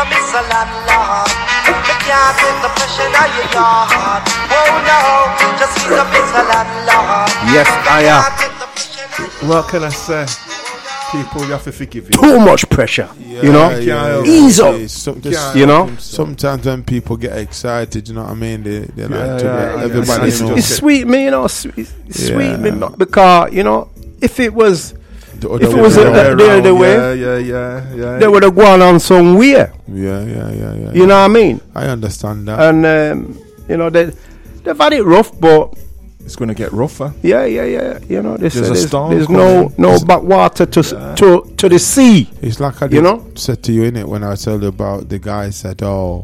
Yes, I am. What can I say? People, you have to forgive you. Too much pressure, you know. Ease up, you know. Sometimes when people get excited, you know what I mean. They like to everybody. It's sweet me, you know. Sweet me, because you know, if it was the other way, they would have gone on somewhere. Yeah. You know what I mean? I understand that. And you know they've had it rough, but it's going to get rougher. Yeah. You know, there's no backwater to the sea. It's like I said to you in it when I told you about the guy said, "Oh,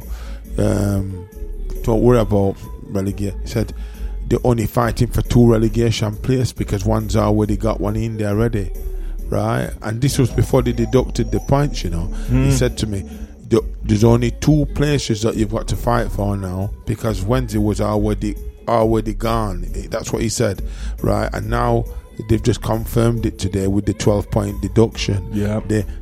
don't worry about relegation." He said they're only fighting for 2 relegation places because one's already got one in there already, right? And this was before they deducted the points. You know, he said to me, "There's only 2 places that you've got to fight for now because Wednesday was already gone." That's what he said, right? And now they've just confirmed it today with the 12-point deduction. Yeah.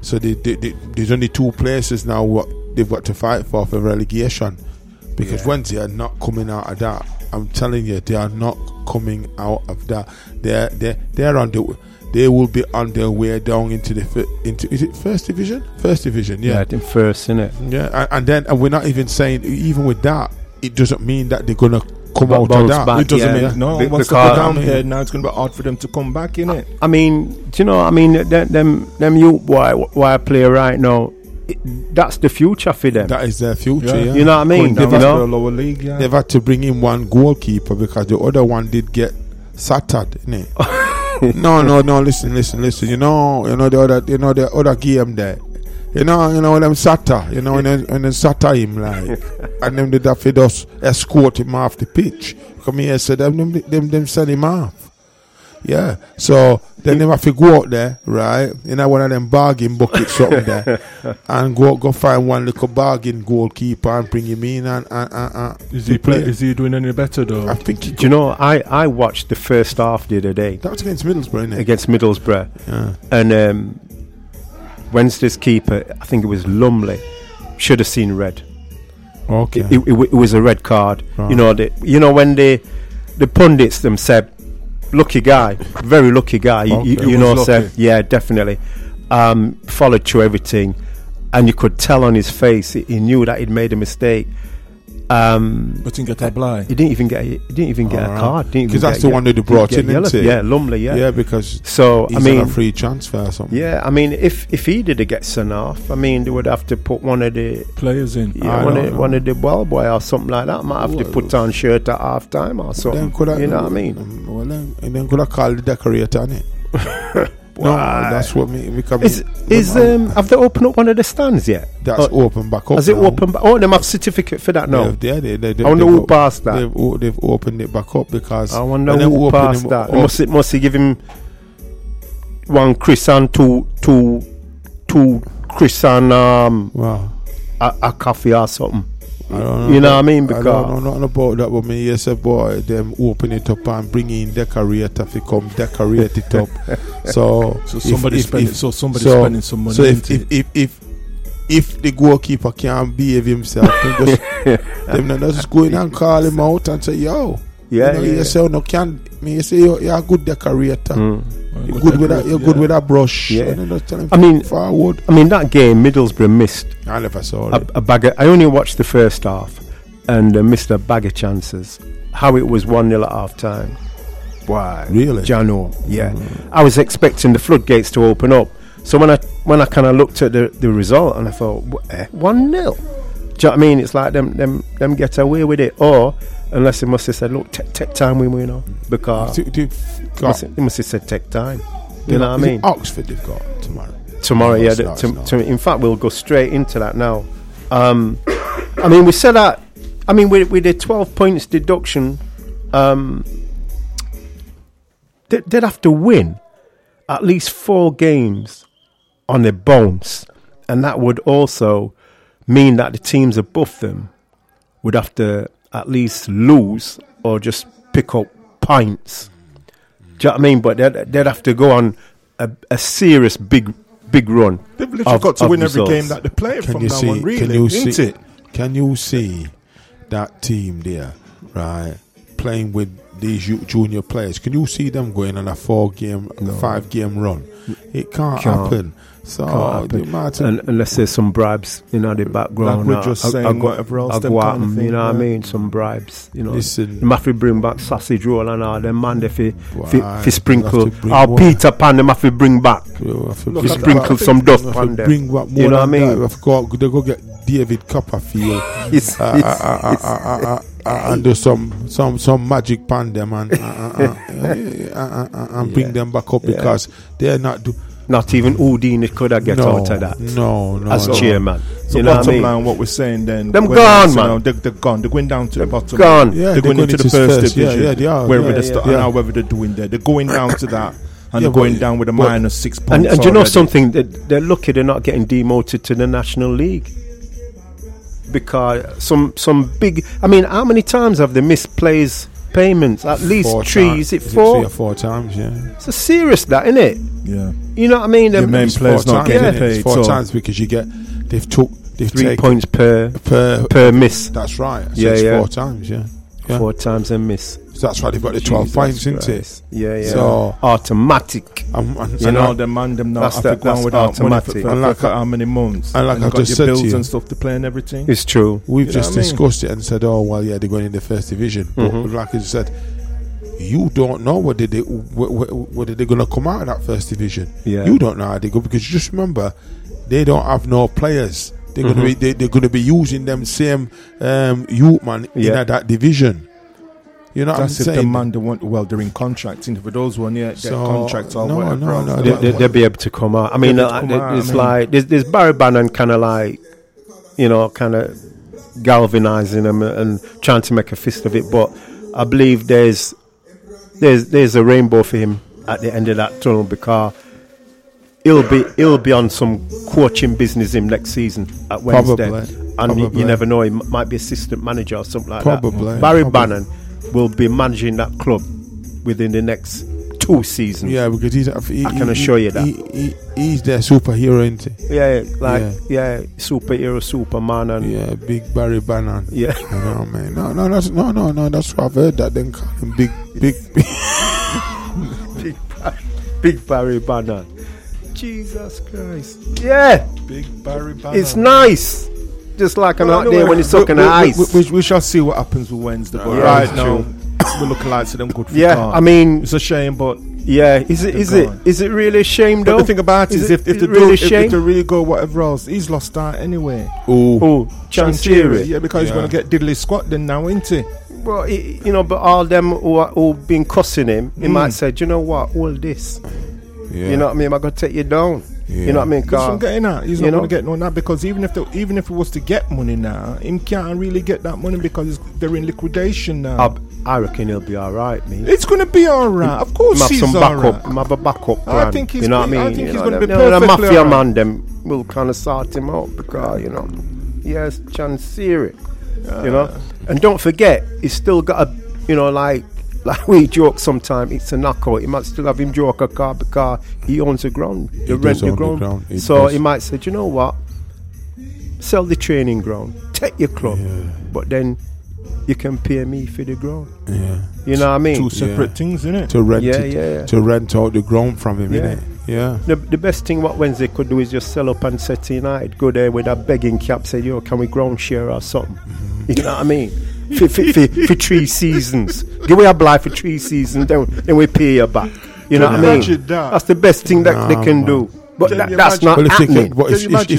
There's only 2 places now what they've got to fight for relegation because Wednesday are not coming out of that. I'm telling you, they are not coming out of that. They're on the. They will be on their way down into is it first division? First division, yeah. I think first, innit? Yeah, and we're not even saying even with that, it doesn't mean that they're gonna come out of that. It doesn't mean no one wants to go down there. Now it's going to be hard for them to come back, innit? I mean, do you know? I mean, them youth boy I play right now. That's the future for them. That is their future. Yeah. You know what I mean? They've had to lower league. Yeah. They've had to bring in one goalkeeper because the other one did get sattered, innit? No. Listen. You know the other game there. You know them satter. You know when they satter him like, and them did that for us escort him off the pitch. Come here, so them send him off. Yeah, so they never have to go out there, right? You know, one of them bargain buckets something there, and go find one little bargain goalkeeper and bring him in and is he doing any better though? I think. Do you know? I watched the first half the other day. That was against Middlesbrough, innit? Against Middlesbrough, yeah. And Wednesday's keeper, I think it was Lumley, should have seen red. Okay, it was a red card. Right. You know when the pundits them said, lucky guy, very lucky guy. Okay. You know, said, yeah, definitely. Followed through everything, and you could tell on his face he knew that he'd made a mistake. But didn't get that blind. He didn't even get a card. Because that's the one that they brought in, isn't it? Yeah, Lumley. Yeah, because he's on a free transfer or something. Yeah, I mean, if he did get sent off, I mean, they would have to put one of the players in. Yeah, one of the well boy or something like that. Might have to put on shirt at half time or something. You know what I mean? Well, then could have called the decorator on it. No, that's what me. Have they opened up one of the stands yet? That's open back up. Has it opened? Oh, they have certificate for that now. Yeah, I wonder who passed that. They've opened it back up because I wonder who passed that. Must he give him one Chris and two Chris and a coffee or something. I don't know. You know what I mean? Because I don't know nothing about that, but me yes, boy, them open it up and bring in decorator to come decorate it up. So somebody's spending some money. So if the goalkeeper can't behave himself, them just go in and call him out and say, yo, you say no can me say you're a good decorator. You're good with that. You're good with that brush. Yeah. Forward. I mean that game Middlesbrough missed. I never saw it. A bag of, I only watched the first half and missed a bag of chances. How it was 1-0 at half time. Why? Really? Jano. Yeah. I was expecting the floodgates to open up. So when I kind of looked at the result and I thought 1-0. Do you know what I mean? It's like them get away with it, or unless they must have said, look, take time, we know, because they must have said take time. You know what I mean? Oxford they've got tomorrow. Yeah. In fact, we'll go straight into that now. I mean, we said that. I mean, with the 12 points deduction, they'd have to win at least 4 games on their bounce, and that would also mean that the teams above them would have to at least lose or just pick up points. Do you know what I mean? But they'd have to go on a serious big run. They've literally got to win every game that they play from now on, really, isn't it? Can you see that team there, right, playing with these junior players? Can you see them going on a 5-game run? It can't happen. So unless there's some bribes in the background, like we're just saying, whatever else they've kind of you know what I mean? Some bribes, you know. Listen, they have to bring back sausage roll and all them man. They fi sprinkle our Peter Pan. They have to bring back. Sprinkle some dust on them. Bring back more. You know what I mean? They go get David Copperfield and do some magic pan them and bring them back up because they're not even Houdini could have get out of that. No. As chairman. So you know bottom what I mean? line, what we're saying then, them gone, man. They're gone. They're going down to the bottom. Gone. Yeah, they're going into the first division. Yeah, they are. Wherever they're doing there, they're going down to that. And they're going down with a minus 6 points. And you know something? They're lucky they're not getting demoted to the National League. Because some big... I mean, how many times have they missed players' payments? At least 4. Is it 4? 3 or 4 times, yeah. It's a serious that, isn't it? Yeah. You know what I mean? The main players not getting paid. It's 4 times because they've 3 points per miss. That's right. So it's 4 times, yeah. 4 times a miss. So that's why they've got the 12 points, isn't it? Yeah. So automatic. And all them now have to go without automatic. Money for how many months? And like I just said to you, and stuff to play and everything. It's true. We've just discussed it and said, oh well, yeah, they're going in the first division. But like I said, you don't know whether they're going to come out of that first division. Yeah. You don't know how they go because you just remember they don't have no players. They're going to be they're going to be using them same youth man in that division. You know what I'm saying? The man they're in contracts. For those one, get contracts or whatever. No. They'll be able to come out. I mean, like there's Barry Bannon kind of like, you know, kind of galvanizing them and trying to make a fist of it. But I believe there's a rainbow for him at the end of that tunnel because he'll be on some coaching business in next season at Wednesday. Probably. You never know, he might be assistant manager or something like that. Barry Bannon will be managing that club within the next 2 seasons. Yeah, because I can assure you that he's their superhero, isn't he? Yeah, superhero, Superman, and big Barry Bannon. Yeah, you know what I mean? No, that's what I've heard. That then call him big Barry Bannon. Jesus Christ! Yeah, big Barry Bannon. It's nice. Just like an hot day when you're sucking ice. We shall see what happens with Wednesday. But right now, we're looking like to them good for I mean, it's a shame, but is it really a shame though? But the thing about it is if they really go whatever else, he's lost out anyway. Chansiri. Yeah, because he's going to get diddly squat then now, isn't he? Well, but all them who been cussing him, he might say, do you know what, all this. Yeah. You know what I mean? I got to take you down. Yeah. You know what I mean? That's what I'm getting at. He's you not know? going to get none of that because even if he was to get money now, he can't really get that money because they're in liquidation now. I reckon he'll be all right, mate. It's going to be all right. Of course, he's some all backup. right. Have a backup I plan. think he's. You know what I mean? I think he's going to be the perfectly mafia all right. man them will kind of sort him out because he has chance theory. You know, and don't forget he's still got a like we joke sometimes. It's a knockout. He might still have him joke a car because he owns the ground. He rent the ground. So he might say, "Do you know what? Sell the training ground. Take your club, but then." You can pay me for the ground. Yeah. You know what I mean? Two separate things, innit? To rent to rent out the ground from him, innit? Yeah. The best thing what Wednesday could do is just sell up and set United. Go there with a begging cap, say, yo, can we ground share or something? You know what I mean? For 3 seasons. Give me a blight for 3 seasons, then we pay you back. You know what I mean? That's the best thing that they can do. But that's not happening. But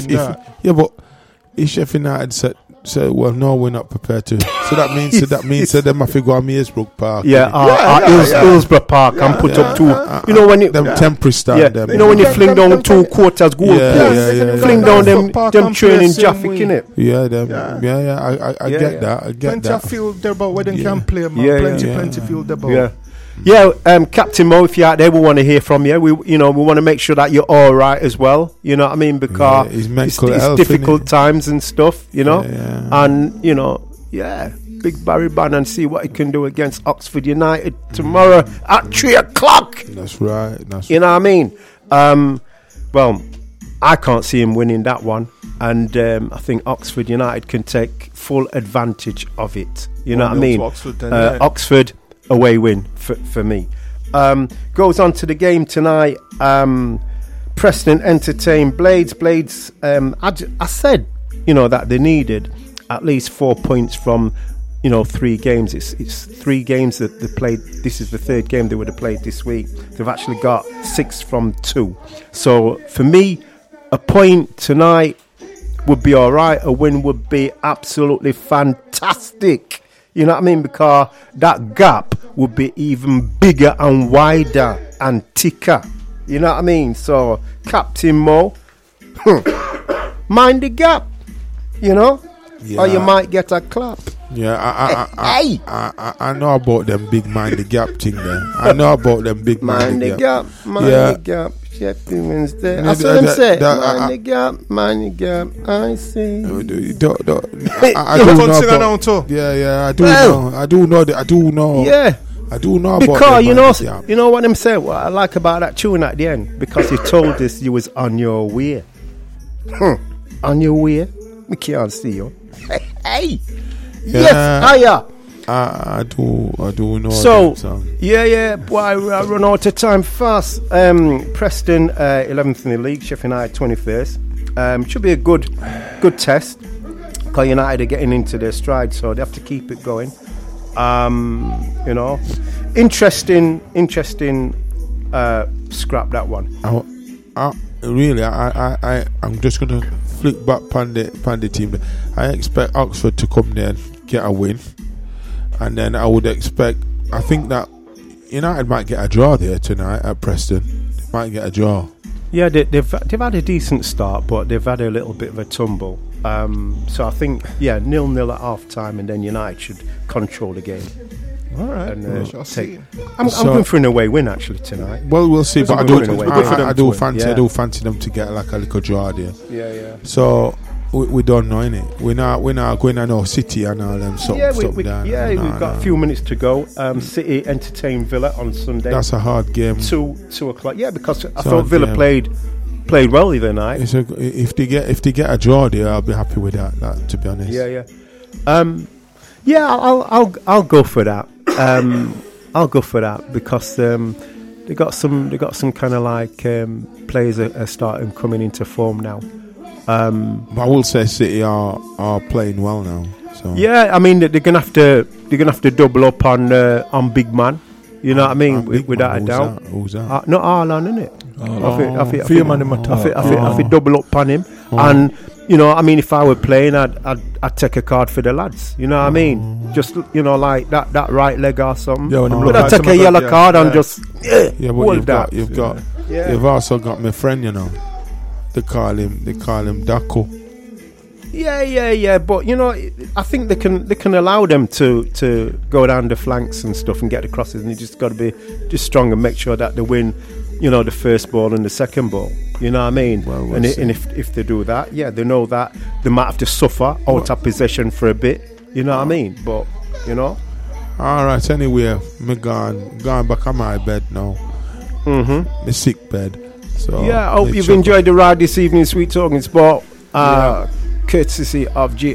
if Sheffield United said, well, no, we're not prepared to. So that means that them have to go on Middlesbrough Park. Hillsborough Park and put up 2. You know when you them temporary stand. You know when you fling down 2 quarters goal posts, fling down them training traffic in it. I get that. I get plenty that. of field there, but where they can play, man. Plenty field there, Captain Mo, if you're out there, we want to hear from you. We want to make sure that you're all right as well. You know what I mean? Because it's difficult times and stuff. You know, and big Barry Bannon, see what he can do against Oxford United tomorrow at 3:00. That's right. You know what I mean? Well, I can't see him winning that one, and I think Oxford United can take full advantage of it. You know what I mean? Oxford. Away win for me. Goes on to the game tonight. Preston entertain Blades. I said, that they needed at least 4 points from, 3 games. It's 3 games that they played. This is the 3rd game they would have played this week. They've actually got 6 from 2. So for me, a point tonight would be all right. A win would be absolutely fantastic. You know what I mean? Because that gap would be even bigger and wider and thicker. You know what I mean? So, Captain Mo, mind the gap, or you might get a clap. Yeah, I know about them big mind the gap thing there. I know about them big mind the gap. Mind the gap. Sheffield Wednesday. That's what I'm saying. Mind the gap. I say. I do know. Yeah. I do know about because you know what I'm saying. What I like about that tune at the end, because you told us you was on your way. On your way. We can't see you. Hey. Yes, hiya. I do know. So boy, I run out of time fast. Preston 11th in the league, Sheffield United 21st. Should be a good test because United are getting into their stride, so they have to keep it going. Interesting scrap that one. I'm just gonna flick back on the team. I expect Oxford to come there and get a win. And then I think that United might get a draw there tonight at Preston. They might get a draw. Yeah, they've had a decent start, but they've had a little bit of a tumble. So I think 0-0 at half time, and then United should control the game. All right, I'm going for an away win actually tonight. Well, we'll see, but I do fancy them to get like a little draw there. Yeah. So. We don't know, innit? We're not going to know City and all them we've got a few minutes to go. City entertain Villa on Sunday. That's a hard game. 2 o'clock. Yeah, because I thought Villa played well the other night. If they get a draw there, I'll be happy with that. To be honest. I'll go for that. I'll go for that because they got some kind of like players are starting coming into form now. But I will say City are playing well now. So. Yeah, I mean they're gonna have to double up on big man. You know what I mean? Without a doubt. Who's that? Not Arlan, innit? I think double up on him. And I mean, if I were playing, I'd take a card for the lads. You know what I mean? Just like that right leg or something. But I'd take a yellow card and just hold that. You've got Yeah. You've also got my friend, you know. They call him Daco. Yeah. But you know, I think they can allow them to go down the flanks and stuff and get the crosses, and you just got to be just strong and make sure that they win. You know, the first ball and the second ball. You know what I mean? Well, and if they do that, yeah, they know that they might have to suffer out of possession for a bit. You know what I mean? But you know. All right. Anyway, me gone back on my bed now. My sick bed. So yeah, I hope you've enjoyed the ride this evening, Sweet Talking Sport. Courtesy of G